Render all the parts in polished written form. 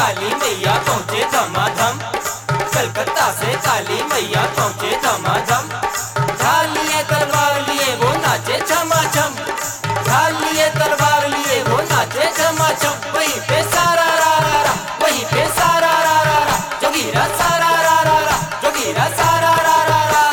काली मैया पहुँचे धमाधम, कलकत्ता से काली मैया पहुँचे धमाधम। ढाल लिए तलवार लिए वो नाचे झमाझम, ढाल लिए तलवार लिए वो नाचे झमाझम। वहीं पे सारा रा रा रा, वहीं पे सारा रा रा रा, जोगीरा सारा रा रा रा, जोगीरा सारा रा रा रा।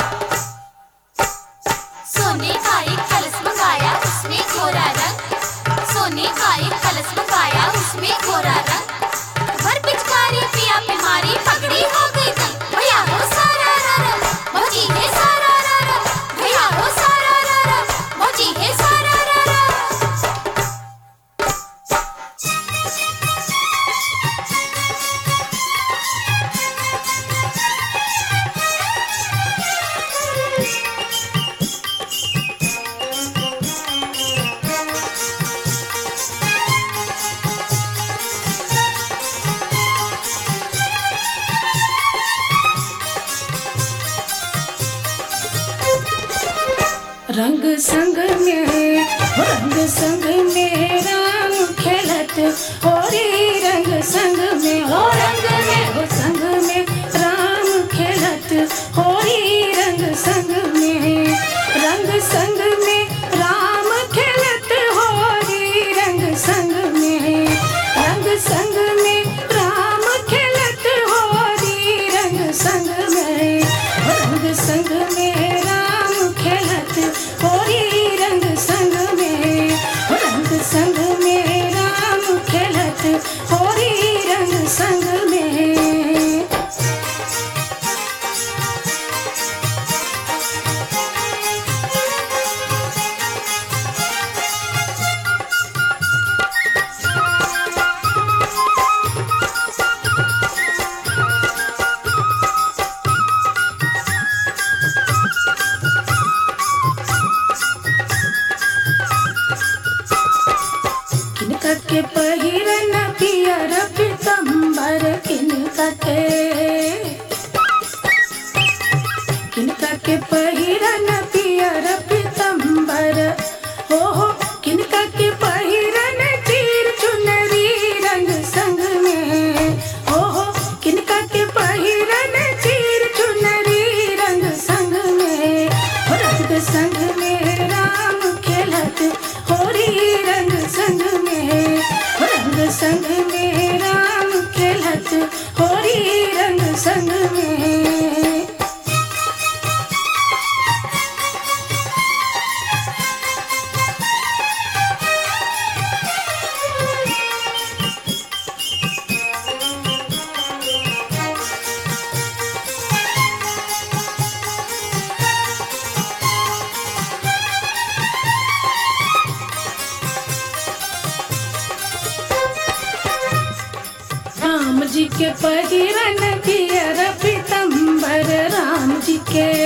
सोने का एक कलश मंगाया उसमें गोरा रंग, सोने का एक कलश मंगाया उसमें गोरा रंग। भर पिचकारी पिया पे मारी पगड़ी हो गई दंग। भैया हो सारा रा रा, मौजी है सारा रा रा, भैया हो सारा रा रा, मौजी है सारा रा रा। रंग संग में राम खेलत होरी, रंग संग में हो संग में राम खेलत होरी, रंग संग में राम खेलत होरी, रंग संग में राम खेलत होरी, रंग संग में राम खेलत होरी, रंग संग में राम खेलत होरी, रंग संग में। किनका के पहिरन पियर पीतम्बर, किनका के पहिरन पियर पीतम्बर, हो किनका के पहिरन चीर चुनरी, रंग संग में हो किनका के पहिरन चीर चुनरी, रंग संग में राम खेलत होरी, रंग संग में राम खेलत होरी, रंग संग में। राम जी के पहिरन पियर पीतम्बर, राम जी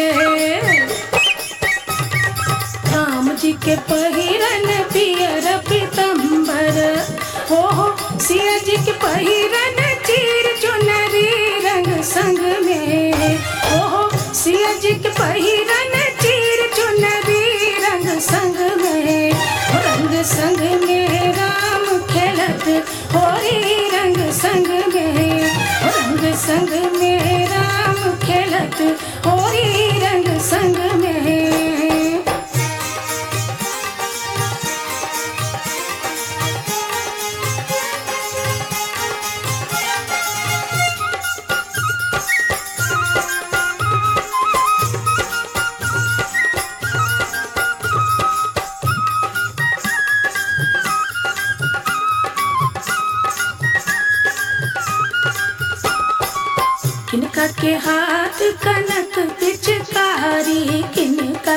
के पहिरन पियर पीतम्बर, हो सिया जी के पहिरन चीर चुनरी, रंग संग में हो सिया जी के पहिरन चीर चुनरी, रंग संग में राम खेलत होरी, रंग संग में राम खेलत होरी, रंग संग में। किनका के हाथ कनक पिचकारी, किनका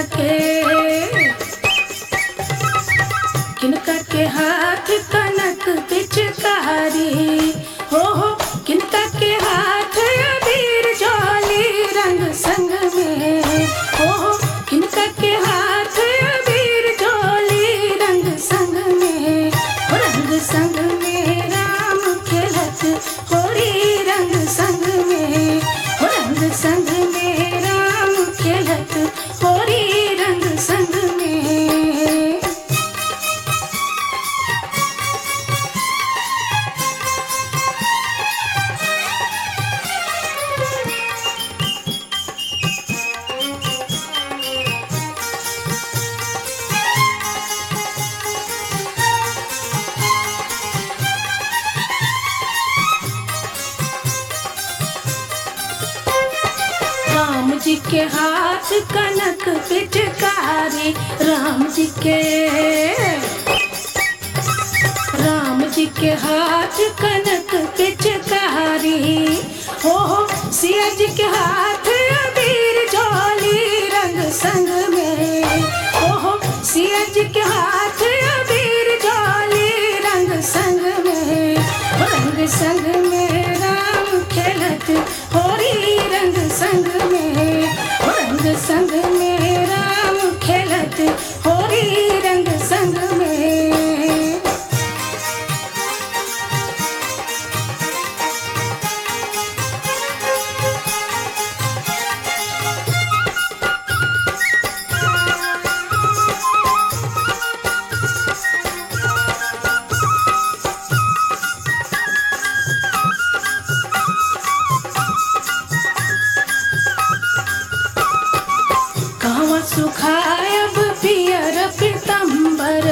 के हाथ कनक पिचकारी, हो किनका के हाथ अबीर झोली, रंग संग में हो किनका के हाथ अबीर झोली, रंग संग में राम खेलत होरी, रंग संग में राम खेलत होरी, रंग संग में। राम जी के हाथ कनक पिचकारी, राम जी के हाथ कनक पिचकारी। हो सिया जी के हाथ अबीर झोली रंग संग में। हो सिया जी के हाथ अबीर झोली रंग संग में। रंग संग में राम खेलत होरी रंग संग में। रंग संग में राम खेलत होरी रंग संग में। कहवा सुखायब पियर पीतम्बर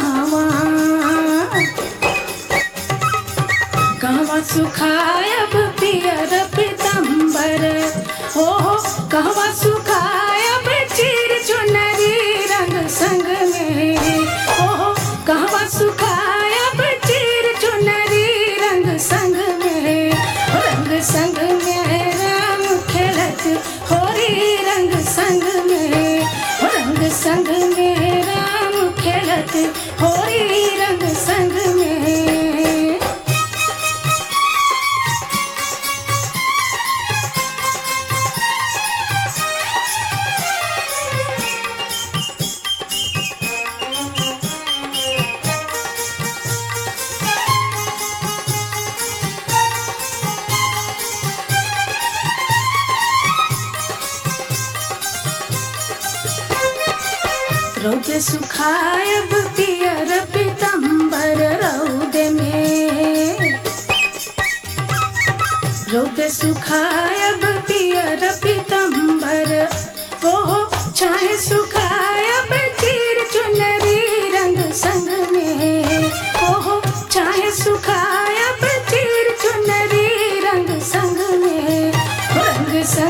कहवा सुखायब पियर पीतम्बर। हो कहवा सुखायब चीर चुनरी रंग संग में। हो कहवा सुखायब चीर चुनरी रंग संग में। रंग संग में राम खेलत होरी रंग संग में। रंग संग में राम खेलत होरी रंग संग में। रौदे सुखायब पियर पीतम्बर रौदे में। रौदे सुखायब पियर पीतम्बर। ओहो चाहे सुखायब चीर चुनरी रंग संग में। ओहो चाहे सुखायब चीर चुनरी रंग संग में। रंग संग